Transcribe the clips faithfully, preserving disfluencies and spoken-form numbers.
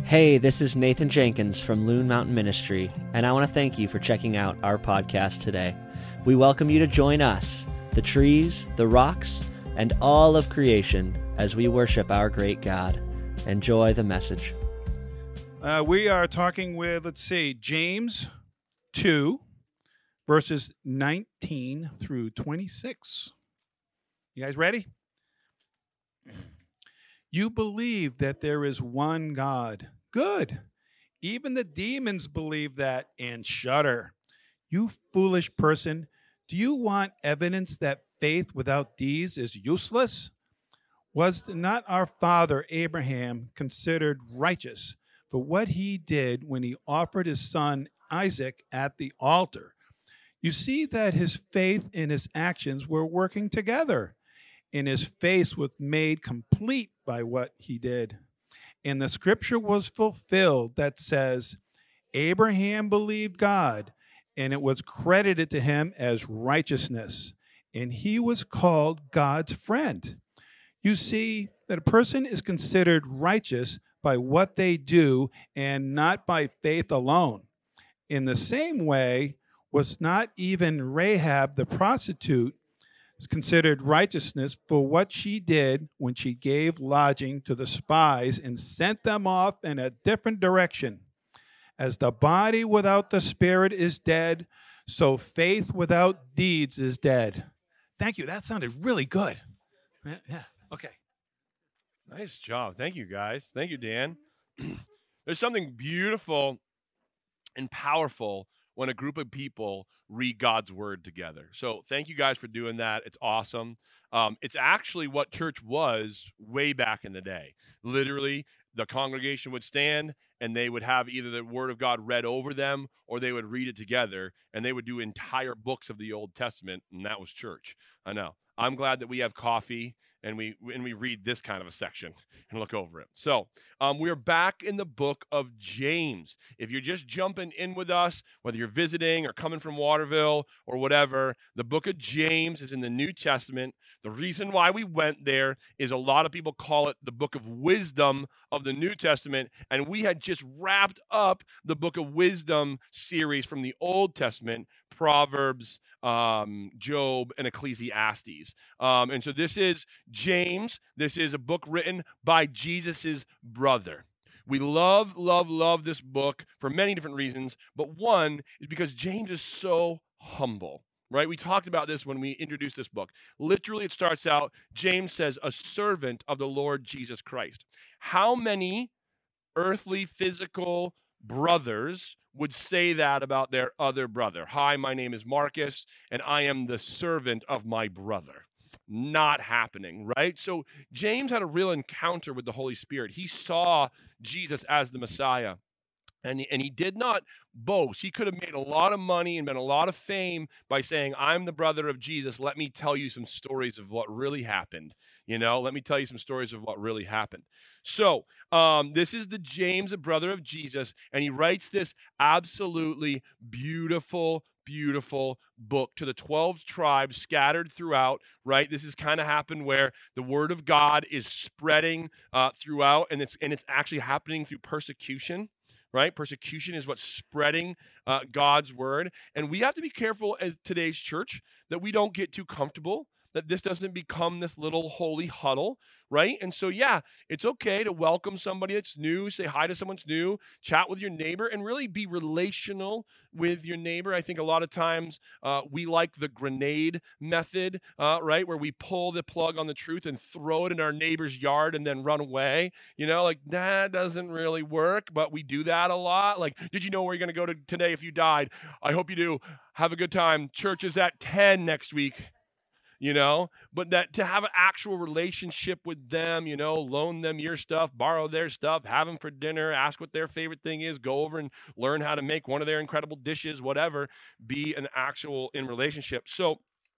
Hey, this is Nathan Jenkins from Loon Mountain Ministry, and I want to thank you for checking out our podcast today. We welcome you to join us, the trees, the rocks, and all of creation as we worship our great God. Enjoy the message. Uh, we are talking with, let's see, James two, verses nineteen through twenty-six. You guys ready? You believe that there is one God. Good. Even the demons believe that and shudder. You foolish person, do you want evidence that faith without deeds is useless? Was not our father Abraham considered righteous for what he did when he offered his son Isaac at the altar? You see that his faith and his actions were working together, and his faith was made complete by what he did. And the scripture was fulfilled that says, Abraham believed God, and it was credited to him as righteousness, and he was called God's friend. You see that a person is considered righteous by what they do and not by faith alone. In the same way, was not even Rahab the prostitute considered righteousness for what she did when she gave lodging to the spies and sent them off in a different direction. As the body without the spirit is dead, so faith without deeds is dead. Thank you. That sounded really good. Yeah, yeah. Okay. Nice job. Thank you, guys. Thank you, Dan. There's something beautiful and powerful when a group of people read God's word together. So thank you guys for doing that. It's awesome. Um, it's actually what church was way back in the day. Literally, the congregation would stand and they would have either the word of God read over them or they would read it together, and they would do entire books of the Old Testament, and that was church. I know. I'm glad that we have coffee and we and we read this kind of a section and look over it. So um, we're back in the book of James. If you're just jumping in with us, whether you're visiting or coming from Waterville or whatever, the book of James is in the New Testament. The reason why we went there is a lot of people call it the book of wisdom of the New Testament, and we had just wrapped up the book of wisdom series from the Old Testament, Proverbs, um, Job, and Ecclesiastes. Um, and so this is James. This is a book written by Jesus's brother. We love, love, love this book for many different reasons, but one is because James is so humble, right? We talked about this when we introduced this book. Literally, it starts out, James says, a servant of the Lord Jesus Christ. How many earthly, physical brothers would say that about their other brother? Hi, my name is Marcus, and I am the servant of my brother. Not happening, right? So James had a real encounter with the Holy Spirit. He saw Jesus as the Messiah. And he, and he did not boast. He could have made a lot of money and been a lot of fame by saying, I'm the brother of Jesus. Let me tell you some stories of what really happened. You know, let me tell you some stories of what really happened. So um, this is the James, the brother of Jesus, and he writes this absolutely beautiful, beautiful book to the twelve tribes scattered throughout, right? This has kind of happened where the word of God is spreading uh, throughout, and it's and it's actually happening through persecution. Right? Persecution is what's spreading uh, God's word. And we have to be careful as today's church that we don't get too comfortable, that this doesn't become this little holy huddle, right? And so, yeah, it's okay to welcome somebody that's new, say hi to someone that's new, chat with your neighbor, and really be relational with your neighbor. I think a lot of times uh, we like the grenade method, uh, right, where we pull the plug on the truth and throw it in our neighbor's yard and then run away. You know, like, that doesn't really work, but we do that a lot. Like, did you know where you're going to go to today if you died? I hope you do. Have a good time. Church is at ten next week. You know, but that to have an actual relationship with them, you know, loan them your stuff, borrow their stuff, have them for dinner, ask what their favorite thing is, go over and learn how to make one of their incredible dishes, whatever, be an actual in relationship. So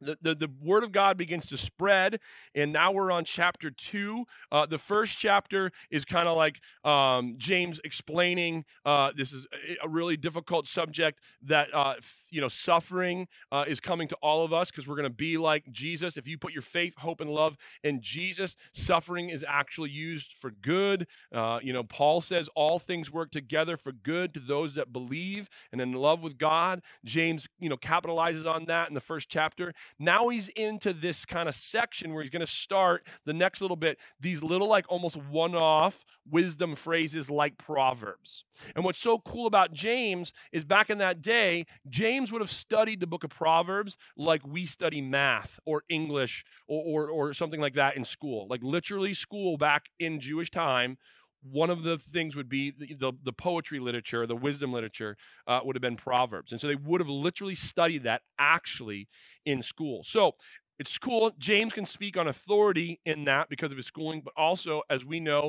The, the, the word of God begins to spread, and now we're on chapter two. Uh, the first chapter is kind of like um, James explaining uh, this is a, a really difficult subject that, uh, f- you know, suffering uh, is coming to all of us because we're going to be like Jesus. If you put your faith, hope, and love in Jesus, suffering is actually used for good. Uh, you know, Paul says all things work together for good to those that believe and in love with God. James, you know, capitalizes on that in the first chapter. Now he's into this kind of section where he's going to start the next little bit, these little like almost one-off wisdom phrases like Proverbs. And what's so cool about James is back in that day, James would have studied the book of Proverbs like we study math or English or, or, or something like that in school. Like literally school back in Jewish time, one of the things would be the, the, the poetry literature, the wisdom literature uh, would have been Proverbs. And so they would have literally studied that actually in school. So it's cool. James can speak on authority in that because of his schooling, but also, as we know,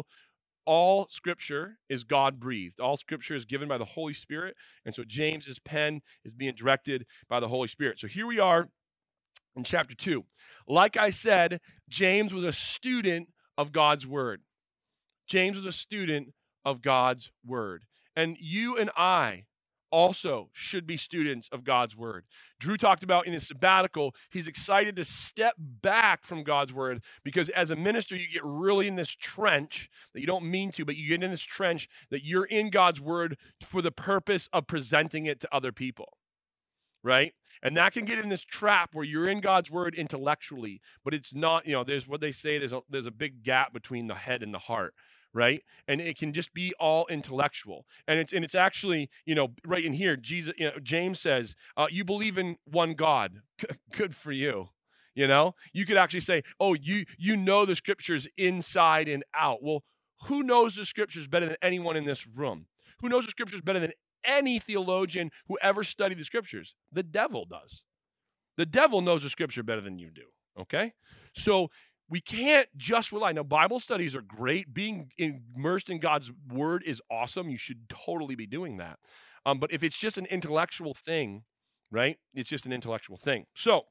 all scripture is God-breathed. All scripture is given by the Holy Spirit. And so James's pen is being directed by the Holy Spirit. So here we are in chapter two. Like I said, James was a student of God's word. James was a student of God's word. And you and I also should be students of God's word. Drew talked about in his sabbatical, he's excited to step back from God's word because as a minister, you get really in this trench that you don't mean to, but you get in this trench that you're in God's word for the purpose of presenting it to other people, right? And that can get in this trap where you're in God's word intellectually, but it's not, you know, there's what they say, there's a, there's a big gap between the head and the heart. Right? And it can just be all intellectual. And it's and it's actually, you know, right in here, Jesus, you know, James says, uh, you believe in one God. Good for you. You know, you could actually say, oh, you you know the scriptures inside and out. Well, who knows the scriptures better than anyone in this room? Who knows the scriptures better than any theologian who ever studied the scriptures? The devil does. The devil knows the scripture better than you do. Okay? So we can't just rely. Now, Bible studies are great. Being immersed in God's word is awesome. You should totally be doing that. Um, but if it's just an intellectual thing, right? It's just an intellectual thing. So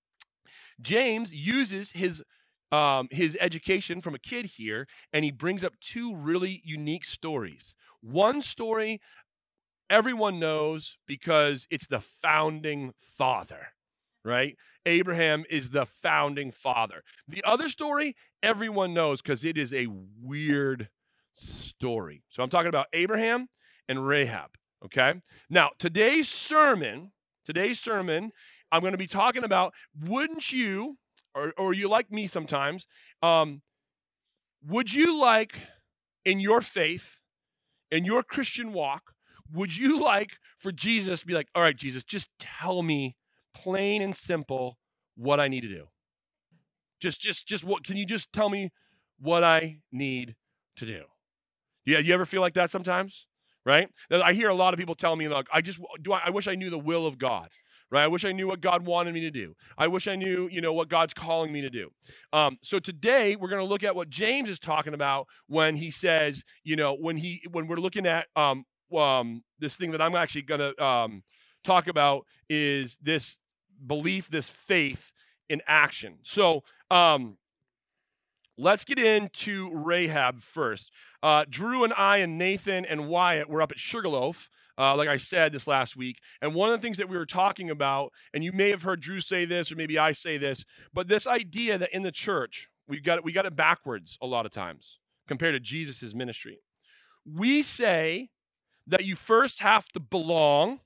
James uses his um, his education from a kid here, and he brings up two really unique stories. One story everyone knows because it's the founding father, right? Abraham is the founding father. The other story, everyone knows because it is a weird story. So I'm talking about Abraham and Rahab, okay? Now, today's sermon, today's sermon, I'm going to be talking about, wouldn't you, or, or you like me sometimes, um, would you like, in your faith, in your Christian walk, would you like for Jesus to be like, all right, Jesus, just tell me plain and simple what I need to do. Just, just, just what, can you just tell me what I need to do? Yeah, you ever feel like that sometimes? Right? I hear a lot of people tell me, like, I just, do I, I wish I knew the will of God, right? I wish I knew what God wanted me to do. I wish I knew, you know, what God's calling me to do. Um, so today we're going to look at what James is talking about when he says, you know, when he, when we're looking at um, um, this thing that I'm actually going to um, talk about is this belief, this faith in action. So um, let's get into Rahab first. Uh, Drew and I and Nathan and Wyatt were up at Sugarloaf, uh, like I said this last week. And one of the things that we were talking about, and you may have heard Drew say this, or maybe I say this, but this idea that in the church, we got it, we got it backwards a lot of times compared to Jesus' ministry. We say that you first have to belong,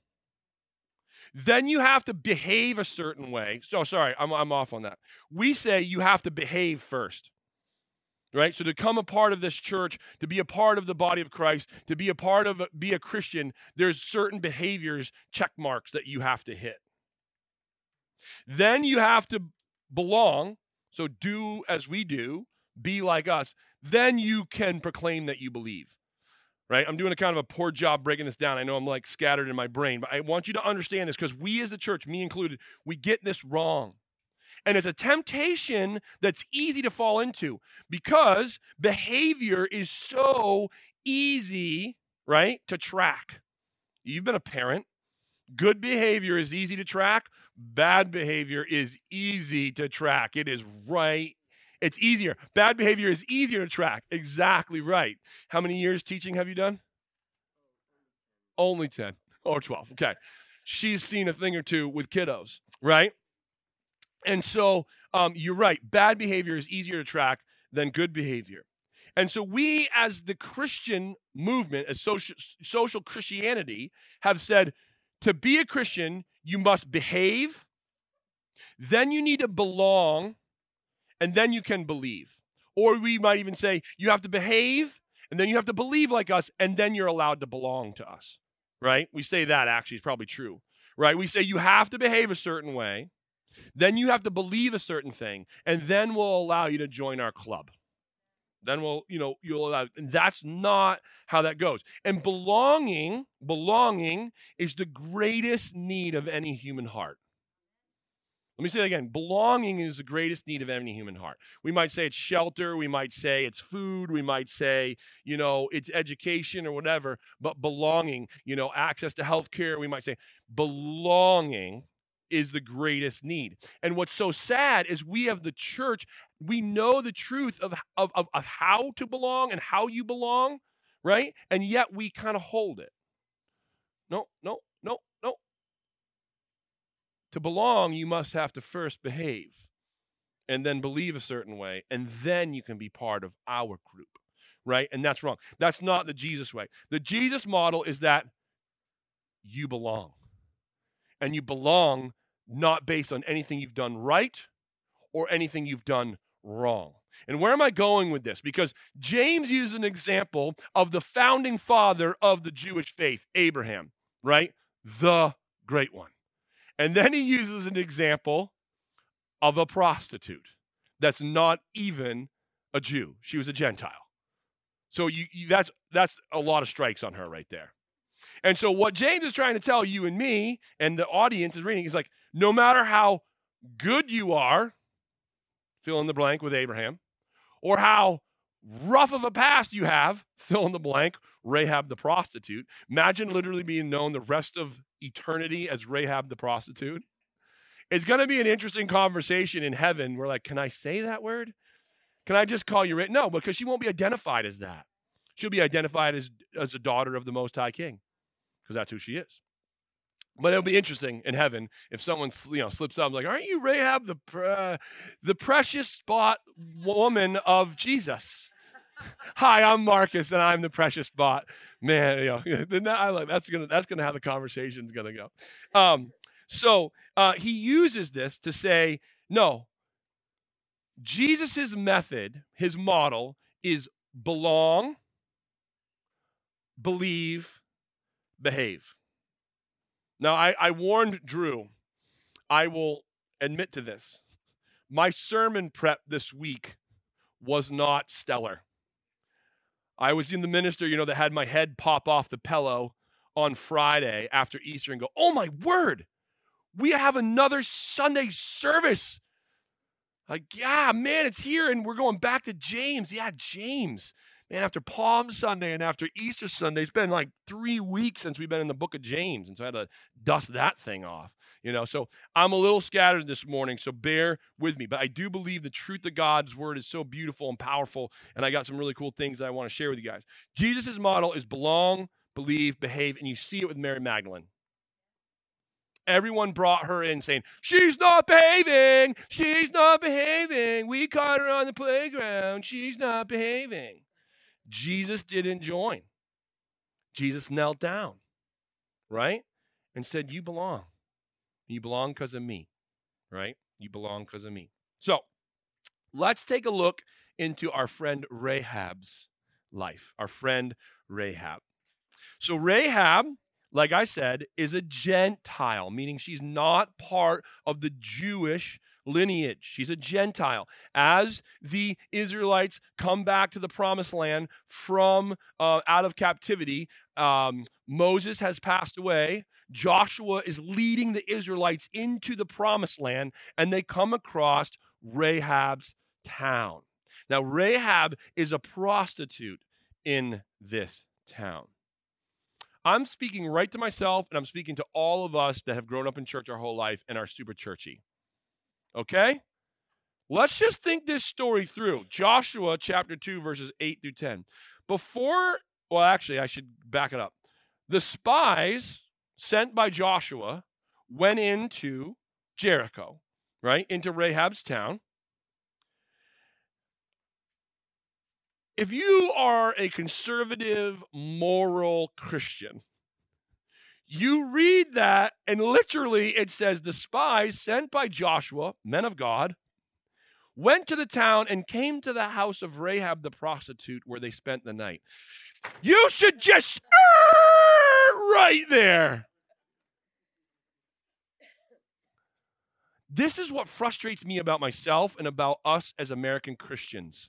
then you have to behave a certain way. So sorry, I'm, I'm off on that. We say you have to behave first, right? So to become a part of this church, to be a part of the body of Christ, to be a part of, be a Christian, there's certain behaviors, check marks that you have to hit. Then you have to belong, so do as we do, be like us. Then you can proclaim that you believe. Right? I'm doing a kind of a poor job breaking this down. I know I'm like scattered in my brain, but I want you to understand this because we as the church, me included, we get this wrong. And it's a temptation that's easy to fall into because behavior is so easy, right, to track. You've been a parent. Good behavior is easy to track. Bad behavior is easy to track. It is right. It's easier. Bad behavior is easier to track. Exactly right. How many years teaching have you done? Only ten or twelve. Okay. She's seen a thing or two with kiddos, right? And so um, you're right. Bad behavior is easier to track than good behavior. And so we, as the Christian movement, as social, social Christianity, have said, to be a Christian, you must behave, then you need to belong, and then you can believe. Or we might even say, you have to behave, and then you have to believe like us, and then you're allowed to belong to us, right? We say that actually is probably true, right? We say you have to behave a certain way, then you have to believe a certain thing, and then we'll allow you to join our club. Then we'll, you know, you'll allow, and that's not how that goes. And belonging, belonging is the greatest need of any human heart. Let me say that again. Belonging is the greatest need of any human heart. We might say it's shelter. We might say it's food. We might say, you know, it's education or whatever. But belonging, you know, access to health care, we might say belonging is the greatest need. And what's so sad is we have the church, we know the truth of, of, of, of how to belong and how you belong, right? And yet we kind of hold it. No, no, no, no. To belong, you must have to first behave and then believe a certain way, and then you can be part of our group, right? And that's wrong. That's not the Jesus way. The Jesus model is that you belong. And you belong not based on anything you've done right or anything you've done wrong. And where am I going with this? Because James uses an example of the founding father of the Jewish faith, Abraham, right? The great one. And then he uses an example of a prostitute that's not even a Jew. She was a Gentile. So you, you that's that's a lot of strikes on her right there. And so what James is trying to tell you and me and the audience is reading is like, no matter how good you are, fill in the blank with Abraham, or how rough of a past you have, fill in the blank, Rahab the prostitute. Imagine literally being known the rest of eternity as Rahab the prostitute. It's going to be an interesting conversation in heaven. We're like, can I say that word? Can I just call you? Ra-? No, because she won't be identified as that. She'll be identified as, as a daughter of the Most High King, because that's who she is. But it'll be interesting in heaven if someone, you know, slips up like, aren't you Rahab, the uh, the precious bought woman of Jesus? Hi, I'm Marcus, and I'm the precious bought man. You know, I like that's gonna that's gonna how the conversation's gonna go. Um, so uh, he uses this to say, no, Jesus's method, his model, is belong, believe, behave. Now, I, I warned Drew, I will admit to this. My sermon prep this week was not stellar. I was in the minister, you know, that had my head pop off the pillow on Friday after Easter and go, oh my word, we have another Sunday service. Like, yeah, man, it's here, and we're going back to James. Yeah, James. Man, after Palm Sunday and after Easter Sunday, it's been like three weeks since we've been in the book of James, and so I had to dust that thing off, you know. So I'm a little scattered this morning, so bear with me. But I do believe the truth of God's word is so beautiful and powerful, and I got some really cool things that I want to share with you guys. Jesus' model is belong, believe, behave, and you see it with Mary Magdalene. Everyone brought her in saying, she's not behaving, she's not behaving. We caught her on the playground, she's not behaving. Jesus didn't join. Jesus knelt down, right? And said, you belong. You belong because of me, right? You belong because of me. So let's take a look into our friend Rahab's life, our friend Rahab. So Rahab, like I said, is a Gentile, meaning she's not part of the Jewish lineage. She's a Gentile. As the Israelites come back to the promised land from uh, out of captivity, um, Moses has passed away. Joshua is leading the Israelites into the promised land, and they come across Rahab's town. Now, Rahab is a prostitute in this town. I'm speaking right to myself, and I'm speaking to all of us that have grown up in church our whole life and are super churchy. Okay? Let's just think this story through. Joshua chapter two, verses eight through ten. Before, well, actually, I should back it up. The spies sent by Joshua went into Jericho, right? Into Rahab's town. If you are a conservative, moral Christian, you read that, and literally it says, the spies sent by Joshua, men of God, went to the town and came to the house of Rahab the prostitute where they spent the night. You should just right there. This is what frustrates me about myself and about us as American Christians.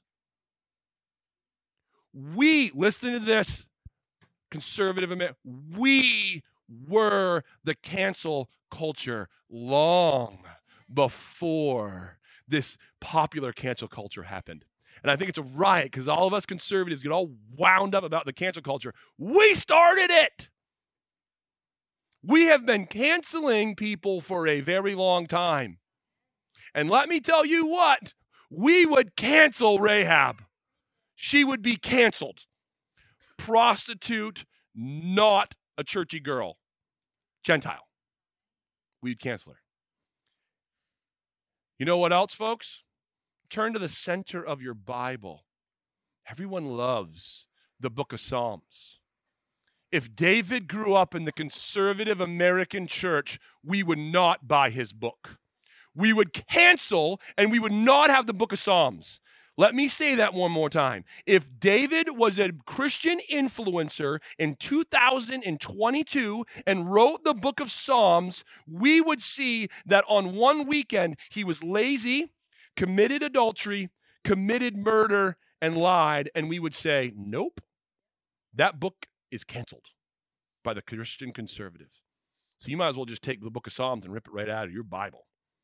We, listen to this, conservative America, we were the cancel culture long before this popular cancel culture happened. And I think it's a riot because all of us conservatives get all wound up about the cancel culture. We started it. We have been canceling people for a very long time. And let me tell you what, we would cancel Rahab. She would be canceled. Prostitute, not a churchy girl. Gentile. We'd cancel her. You know what else, folks? Turn to the center of your Bible. Everyone loves the book of Psalms. If David grew up in the conservative American church, we would not buy his book. We would cancel and we would not have the book of Psalms. Let me say that one more time. If David was a Christian influencer in two thousand twenty-two and wrote the book of Psalms, we would see that on one weekend he was lazy, committed adultery, committed murder, and lied, and we would say, nope, that book is canceled by the Christian conservative. So you might as well just take the book of Psalms and rip it right out of your Bible.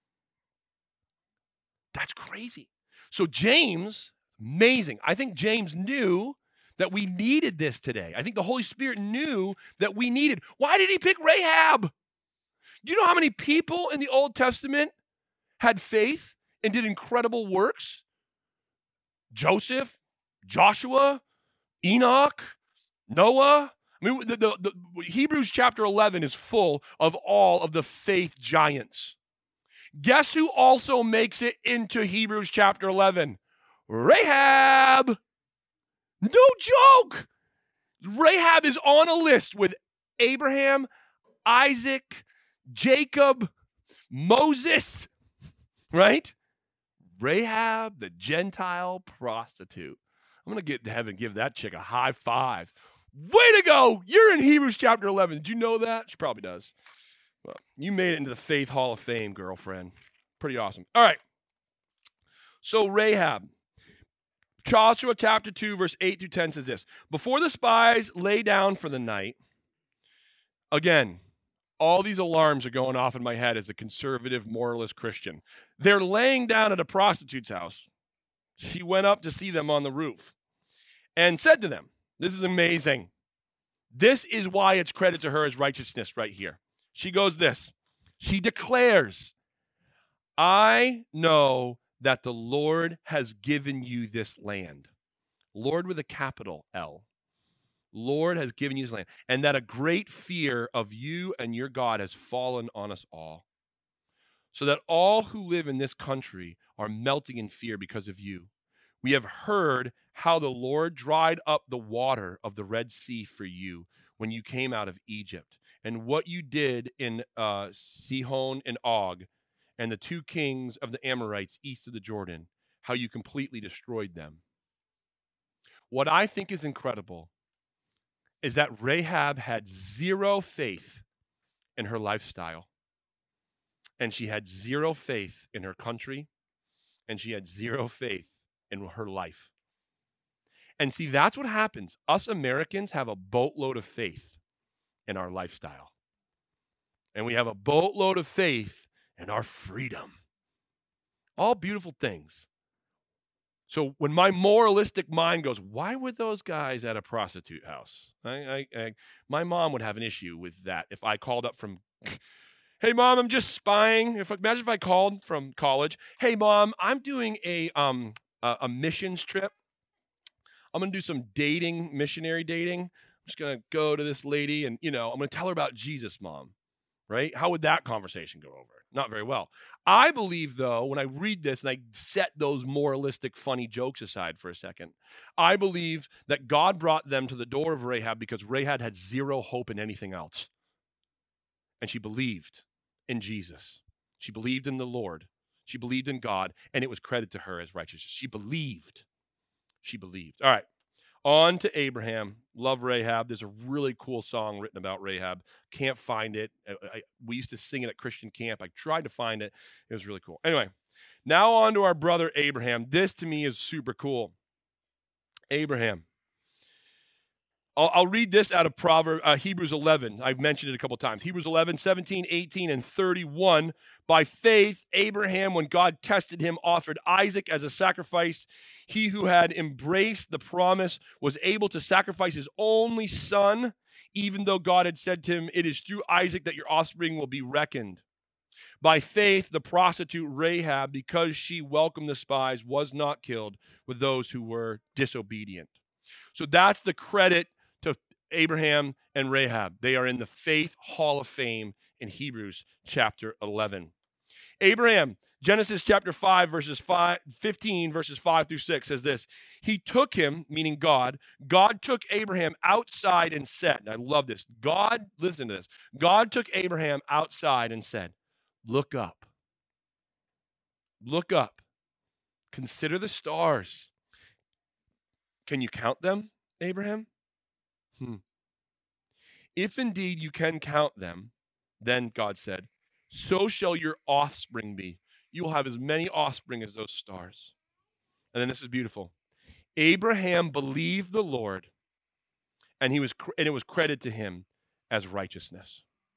That's crazy. So James, amazing. I think James knew that we needed this today. I think the Holy Spirit knew that we needed. Why did he pick Rahab? Do you know how many people in the Old Testament had faith and did incredible works? Joseph, Joshua, Enoch, Noah. I mean, the, the, the Hebrews chapter eleven is full of all of the faith giants. Guess who also makes it into Hebrews chapter eleven? Rahab. No joke. Rahab is on a list with Abraham, Isaac, Jacob, Moses, right? Rahab, the Gentile prostitute. I'm going to get to heaven and give that chick a high five. Way to go. You're in Hebrews chapter eleven. Did you know that? She probably does. Well, you made it into the Faith Hall of Fame, girlfriend. Pretty awesome. All right. So Rahab. Joshua chapter two, verse eight through ten says this. Before the spies lay down for the night, again, all these alarms are going off in my head as a conservative, moralist Christian. They're laying down at a prostitute's house. She went up to see them on the roof and said to them, this is amazing. This is why it's credit to her as righteousness right here. She goes this. She declares, I know that the Lord has given you this land. Lord with a capital L. Lord has given you this land. And that a great fear of you and your God has fallen on us all. So that all who live in this country are melting in fear because of you. We have heard how the Lord dried up the water of the Red Sea for you when you came out of Egypt. And what you did in uh, Sihon and Og, and the two kings of the Amorites east of the Jordan, how you completely destroyed them. What I think is incredible is that Rahab had zero faith in her lifestyle, and she had zero faith in her country, and she had zero faith in her life. And see, that's what happens. Us Americans have a boatload of faith in our lifestyle. And we have a boatload of faith in our freedom. All beautiful things. So when my moralistic mind goes, why were those guys at a prostitute house? I, I, I, my mom would have an issue with that if I called up from, hey, Mom, I'm just spying. If Imagine if I called from college, hey, Mom, I'm doing a um a, a missions trip. I'm going to do some dating, missionary dating. I'm just going to go to this lady and, you know, I'm going to tell her about Jesus, Mom. Right? How would that conversation go over? Not very well. I believe, though, when I read this and I set those moralistic, funny jokes aside for a second, I believe that God brought them to the door of Rahab because Rahab had zero hope in anything else. And she believed in Jesus. She believed in the Lord. She believed in God, and it was credited to her as righteousness. She believed. She believed. All right. On to Abraham. Love Rahab. There's a really cool song written about Rahab. Can't find it. I, I, we used to sing it at Christian camp. I tried to find it. It was really cool. Anyway, now on to our brother Abraham. This to me is super cool. Abraham. I'll, I'll read this out of Proverbs, uh, Hebrews eleven. I've mentioned it a couple times. Hebrews eleven, seventeen, eighteen, and thirty-one. By faith, Abraham, when God tested him, offered Isaac as a sacrifice. He who had embraced the promise was able to sacrifice his only son, even though God had said to him, it is through Isaac that your offspring will be reckoned. By faith, the prostitute Rahab, because she welcomed the spies, was not killed with those who were disobedient. So that's the credit to Abraham and Rahab. They are in the Faith Hall of Fame in Hebrews chapter eleven. Abraham, Genesis chapter five, verses five, fifteen, verses five through six says this. He took him, meaning God, God took Abraham outside and said, and I love this, God, listen to this, God took Abraham outside and said, look up, look up, consider the stars. Can you count them, Abraham? Hmm. If indeed you can count them, then God said, so shall your offspring be. You will have as many offspring as those stars. And then this is beautiful. Abraham believed the Lord, and he was and it was credited to him as righteousness.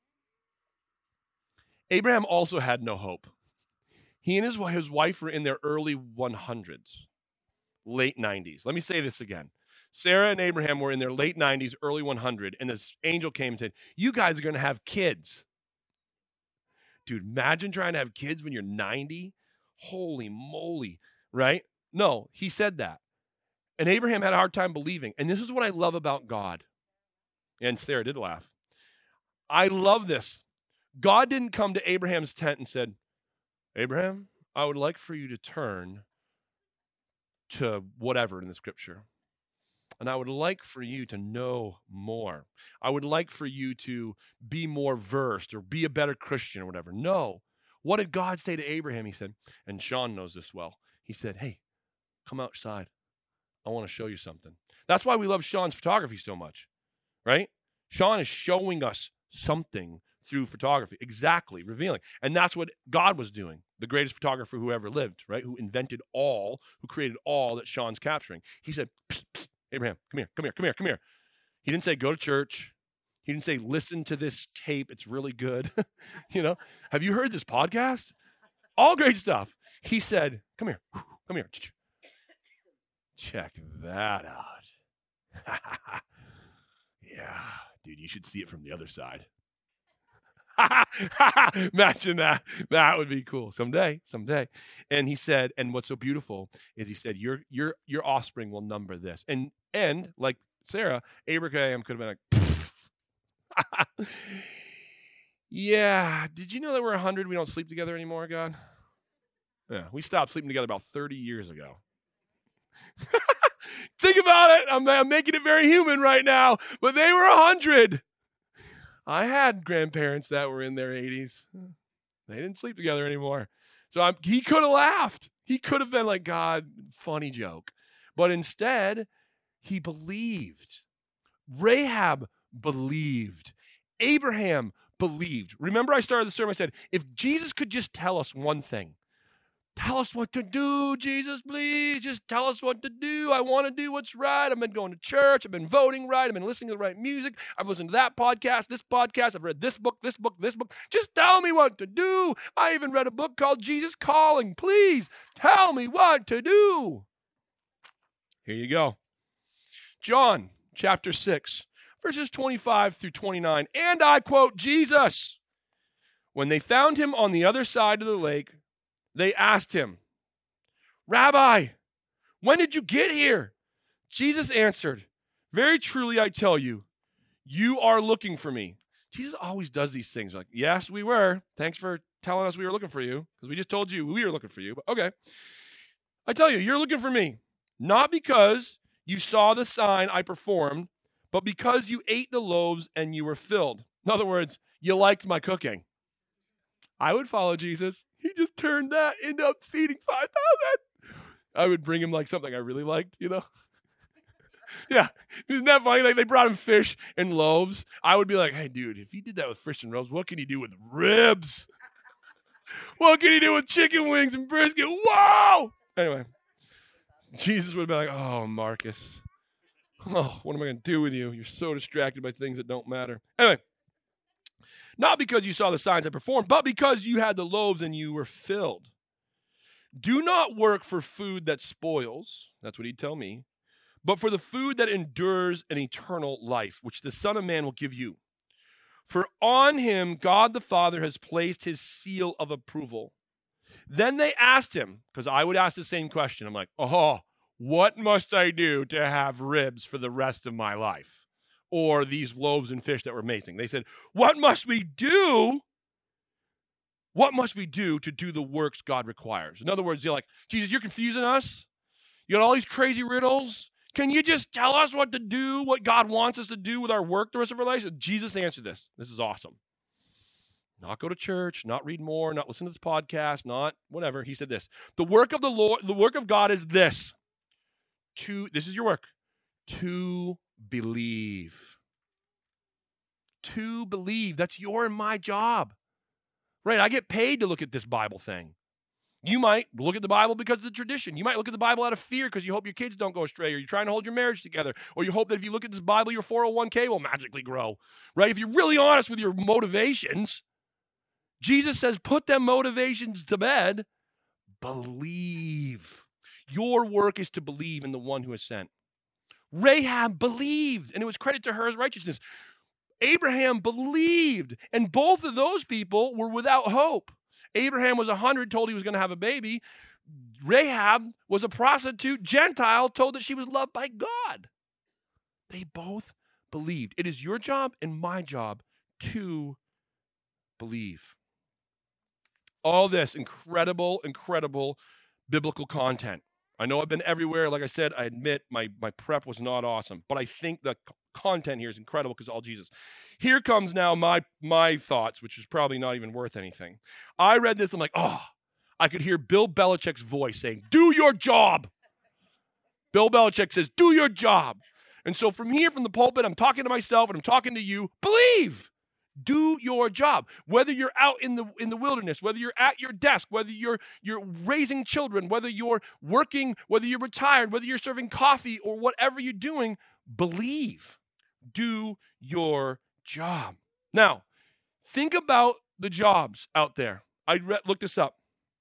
Abraham also had no hope. He and his, his wife were in their early one hundreds, late nineties. Let me say this again. Sarah and Abraham were in their late nineties, early one hundred, and this angel came and said, you guys are going to have kids. Dude, imagine trying to have kids when you're ninety. Holy moly, right? No, he said that. And Abraham had a hard time believing. And this is what I love about God. And Sarah did laugh. I love this. God didn't come to Abraham's tent and said, Abraham, I would like for you to turn to whatever in the scripture. And I would like for you to know more. I would like for you to be more versed or be a better Christian or whatever. No. What did God say to Abraham? He said, and Sean knows this well. He said, hey, come outside. I want to show you something. That's why we love Sean's photography so much, right? Sean is showing us something through photography, exactly, revealing. And that's what God was doing, the greatest photographer who ever lived, right? Who invented all, who created all that Sean's capturing. He said, psst, psst, Abraham, come here, come here, come here, come here. He didn't say, go to church. He didn't say, listen to this tape. It's really good. You know, have you heard this podcast? All great stuff. He said, come here, come here. Check that out. Yeah, dude, you should see it from the other side. Imagine that. That would be cool. Someday, someday. And he said, and what's so beautiful is he said, your your your offspring will number this. And and like Sarah, Abraham could have been like, yeah, did you know that we're one hundred? We don't sleep together anymore, God? Yeah, we stopped sleeping together about thirty years ago. Think about it. I'm, I'm making it very human right now, but they were one hundred. I had grandparents that were in their eighties. They didn't sleep together anymore. So I'm, he could have laughed. He could have been like, God, funny joke. But instead, he believed. Rahab believed. Abraham believed. Remember I started the sermon, I said, if Jesus could just tell us one thing, tell us what to do, Jesus, please. Just tell us what to do. I want to do what's right. I've been going to church. I've been voting right. I've been listening to the right music. I've listened to that podcast, this podcast. I've read this book, this book, this book. Just tell me what to do. I even read a book called Jesus Calling. Please tell me what to do. Here you go. John chapter six, verses twenty-five through twenty-nine. And I quote Jesus. When they found him on the other side of the lake, they asked him, Rabbi, when did you get here? Jesus answered, very truly I tell you, you are looking for me. Jesus always does these things. Like, yes, we were. Thanks for telling us we were looking for you, because we just told you we were looking for you. But okay. I tell you, you're looking for me, not because you saw the sign I performed, but because you ate the loaves and you were filled. In other words, you liked my cooking. I would follow Jesus. He just turned that into feeding five thousand. I would bring him like something I really liked, you know? Yeah, isn't that funny? Like they brought him fish and loaves. I would be like, hey, dude, if he did that with fish and loaves, what can he do with ribs? What can he do with chicken wings and brisket? Whoa! Anyway, Jesus would have been like, oh, Marcus. Oh, what am I going to do with you? You're so distracted by things that don't matter. Anyway, not because you saw the signs I performed, but because you had the loaves and you were filled. Do not work for food that spoils. That's what he'd tell me. But for the food that endures an eternal life, which the Son of Man will give you. For on him God the Father has placed his seal of approval. Then they asked him, because I would ask the same question. I'm like, oh, what must I do to have ribs for the rest of my life? Or these loaves and fish that were amazing. They said, what must we do? What must we do to do the works God requires? In other words, you're like, Jesus, you're confusing us. You got all these crazy riddles. Can you just tell us what to do, what God wants us to do with our work the rest of our lives? And Jesus answered this. This is awesome. Not go to church, not read more, not listen to this podcast, not whatever. He said this. The work of the Lord, the work of God is this. To, this is your work. To believe. To believe. That's your and my job. Right? I get paid to look at this Bible thing. You might look at the Bible because of the tradition. You might look at the Bible out of fear because you hope your kids don't go astray, or you're trying to hold your marriage together, or you hope that if you look at this Bible, your four oh one k will magically grow, right? If you're really honest with your motivations, Jesus says, put them motivations to bed. Believe. Your work is to believe in the one who is sent. Rahab believed, and it was credit to her as righteousness. Abraham believed, and both of those people were without hope. Abraham was one hundred, told he was going to have a baby. Rahab was a prostitute, Gentile, told that she was loved by God. They both believed. It is your job and my job to believe. All this incredible, incredible biblical content. I know I've been everywhere. Like I said, I admit my, my prep was not awesome, but I think the content here is incredible because all Jesus. Here comes now my my thoughts, which is probably not even worth anything. I read this, I'm like, oh, I could hear Bill Belichick's voice saying, do your job. Bill Belichick says, do your job. And so from here, from the pulpit, I'm talking to myself and I'm talking to you. Believe. Do your job. Whether you're out in the in the wilderness, whether you're at your desk, whether you're you're raising children, whether you're working, whether you're retired, whether you're serving coffee or whatever you're doing, believe. Do your job. Now, think about the jobs out there. I re- looked this up.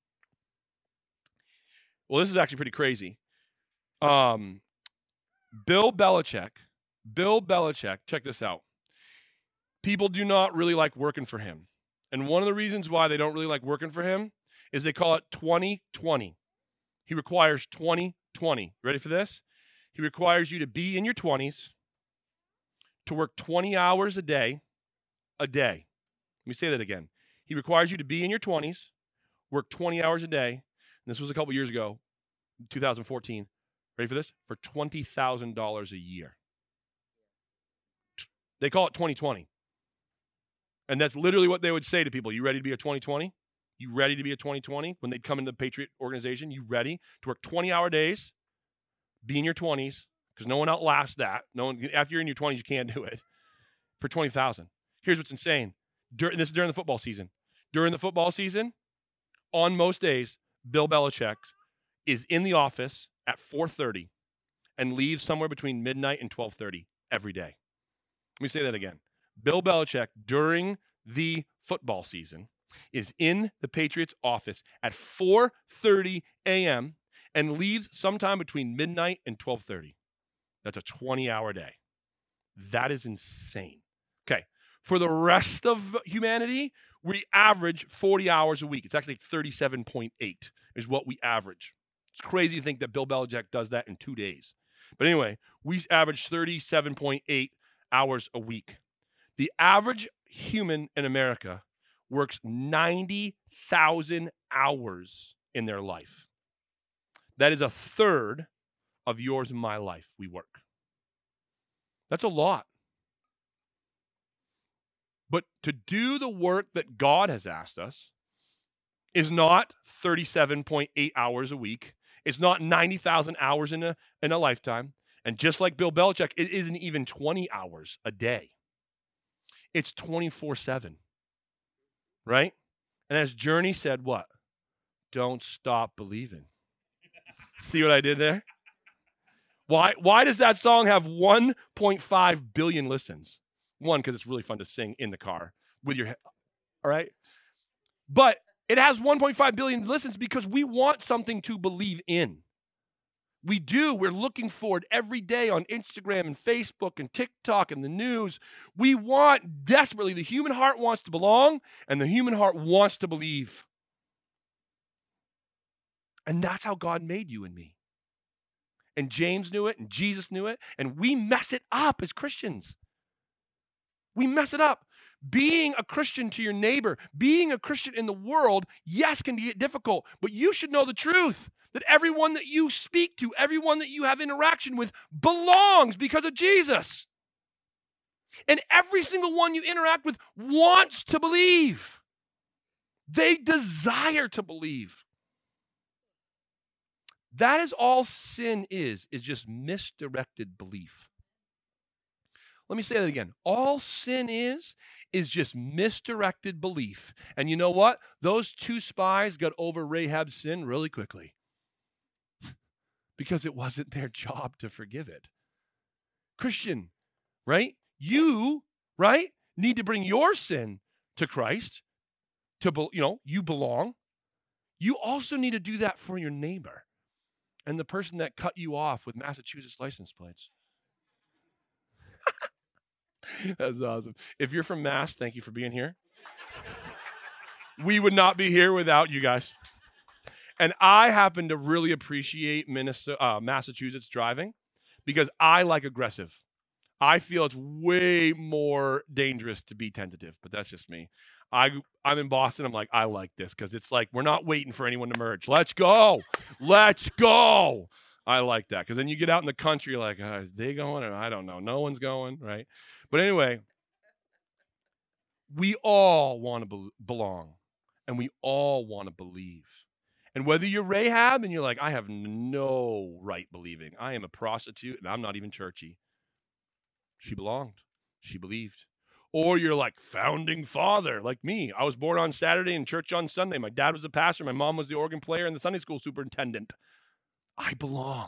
Well, this is actually pretty crazy. Um, Bill Belichick, Bill Belichick, check this out. People do not really like working for him. And one of the reasons why they don't really like working for him is they call it twenty twenty. He requires twenty twenty. Ready for this? He requires you to be in your twenties, to work twenty hours a day, a day. Let me say that again. He requires you to be in your twenties, work twenty hours a day. And this was a couple years ago, two thousand fourteen. Ready for this? For twenty thousand dollars a year. They call it twenty twenty. And that's literally what they would say to people. You ready to be a twenty twenty? You ready to be a twenty twenty? When they'd come into the Patriot organization, you ready to work twenty-hour days, be in your twenties, because no one outlasts that. No one, after you're in your twenties, you can't do it, for twenty thousand dollars. Here's what's insane. Dur- this is during the football season. During the football season, on most days, Bill Belichick is in the office at four thirty and leaves somewhere between midnight and twelve thirty every day. Let me say that again. Bill Belichick, during the football season, is in the Patriots office at four thirty a.m. and leaves sometime between midnight and twelve thirty. That's a twenty-hour day. That is insane. Okay, for the rest of humanity, we average forty hours a week. It's actually thirty-seven point eight is what we average. It's crazy to think that Bill Belichick does that in two days. But anyway, we average thirty-seven point eight hours a week. The average human in America works ninety thousand hours in their life. That is a third of yours and my life we work. That's a lot. But to do the work that God has asked us is not thirty-seven point eight hours a week. It's not ninety thousand hours in a, in a lifetime. And just like Bill Belichick, it isn't even twenty hours a day. It's twenty-four seven, right? And as Journey said, what? Don't stop believing. See what I did there? Why, why does that song have one point five billion listens? One, because it's really fun to sing in the car with your head, all right? But it has one point five billion listens because we want something to believe in. We do. We're looking for it every day on Instagram and Facebook and TikTok and the news. We want desperately, the human heart wants to belong and the human heart wants to believe. And that's how God made you and me. And James knew it and Jesus knew it, and we mess it up as Christians. We mess it up. Being a Christian to your neighbor, being a Christian in the world, yes, can get difficult, but you should know the truth that everyone that you speak to, everyone that you have interaction with belongs because of Jesus. And every single one you interact with wants to believe. They desire to believe. That is all sin is, is just misdirected belief. Let me say that again. All sin is, is just misdirected belief. And you know what? Those two spies got over Rahab's sin really quickly because it wasn't their job to forgive it. Christian, right? You, right, need to bring your sin to Christ. To, you know, you belong. You also need to do that for your neighbor and the person that cut you off with Massachusetts license plates. That's awesome. If you're from Mass, thank you for being here. We would not be here without you guys. And I happen to really appreciate Minnesota, uh, Massachusetts driving because I like aggressive. I feel it's way more dangerous to be tentative, but that's just me. I, I'm in Boston. I'm like, I like this because it's like we're not waiting for anyone to merge. Let's go. Let's go. I like that because then you get out in the country, you're like, oh, are they going? Or I don't know. No one's going, right? But anyway, we all want to be- belong, and we all want to believe. And whether you're Rahab and you're like, I have no right believing. I am a prostitute, and I'm not even churchy. She belonged. She believed. Or you're like founding father, like me. I was born on Saturday and church on Sunday. My dad was the pastor. My mom was the organ player and the Sunday school superintendent. I belong.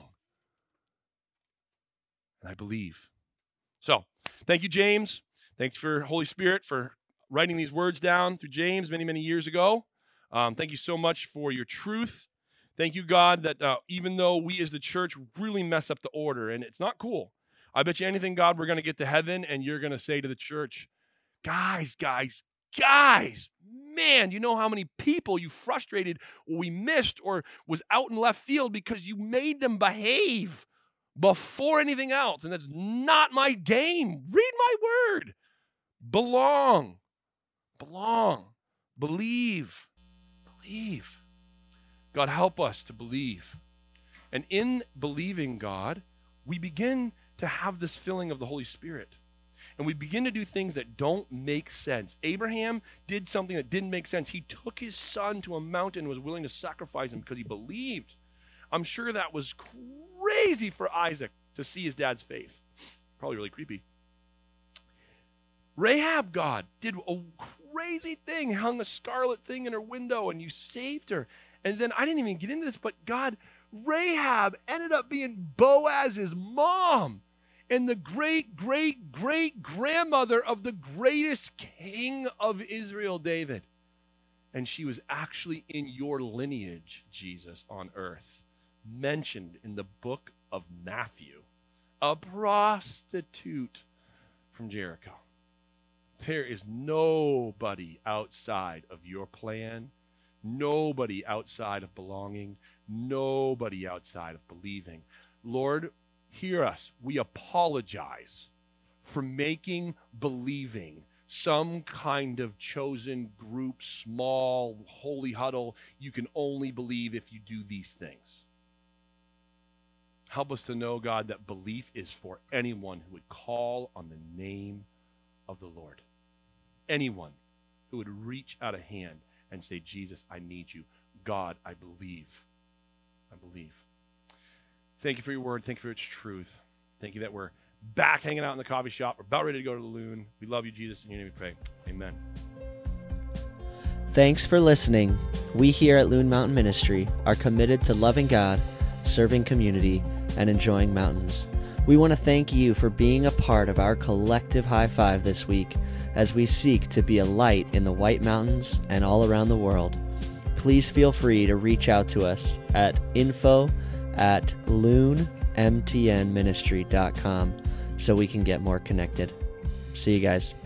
And I believe. So, thank you, James. Thanks for Holy Spirit for writing these words down through James many, many years ago. Um, thank you so much for your truth. Thank you, God, that uh, even though we as the church really mess up the order, and it's not cool. I bet you anything, God, we're going to get to heaven, and you're going to say to the church, guys, guys, guys, man, you know how many people you frustrated or we missed or was out in left field because you made them behave before anything else. And that's not my game. Read my word. Belong. Belong. Believe. Believe. God, help us to believe. And in believing God, we begin to have this filling of the Holy Spirit. And we begin to do things that don't make sense. Abraham did something that didn't make sense. He took his son to a mountain and was willing to sacrifice him because he believed. I'm sure that was crazy for Isaac to see his dad's faith. Probably really creepy. Rahab, God, did a crazy thing, hung a scarlet thing in her window, and you saved her. And then I didn't even get into this, but God, Rahab ended up being Boaz's mom and the great, great, great grandmother of the greatest king of Israel, David. And she was actually in your lineage, Jesus, on earth. mentioned in the book of Matthew, a prostitute from Jericho. There is nobody outside of your plan, nobody outside of belonging, nobody outside of believing. Lord, hear us. We apologize for making believing some kind of chosen group, small, holy huddle. You can only believe if you do these things. Help us to know, God, that belief is for anyone who would call on the name of the Lord. Anyone who would reach out a hand and say, Jesus, I need you. God, I believe. I believe. Thank you for your word. Thank you for its truth. Thank you that we're back hanging out in the coffee shop. We're about ready to go to the Loon. We love you, Jesus. In your name we pray. Amen. Thanks for listening. We here at Loon Mountain Ministry are committed to loving God, serving community, and enjoying mountains. We want to thank you for being a part of our collective high five this week as we seek to be a light in the White Mountains and all around the world. Please feel free to reach out to us at info at loon m t n ministry dot com so we can get more connected. See you guys.